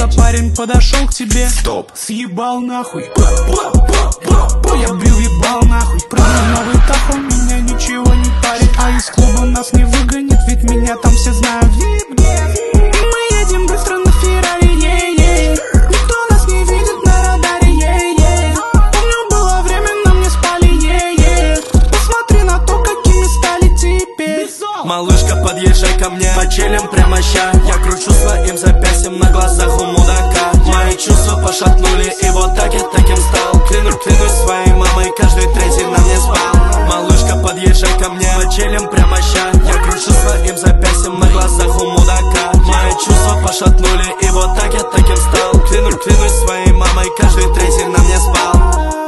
за парень подошел к тебе? Стоп, съебал нахуй. Я бил, ебал нахуй. Прыгнул новый таху, меня ничего не парит. А из клуба нас не выгонит, ведь меня там все знают. Мы едем быстро на Феррари, никто нас не видит на радаре, Помню, было время, нам не спали, Посмотри на то, какими стали теперь. Малышка, подъезжай ко мне, почилим прямо ща. Я кручу своим запястьем на глазах у мудака. Мои чувства пошатнули, и вот так я таким стал. Клянусь своей мамой, каждый третий на мне спал. Малышка, подъезжай ко мне, почилим прямо ща. Я кручу своим запястьем на глазах у мудака. Мои чувства пошатнули, и вот так я таким стал. Клянусь своей мамой, каждый третий на мне спал.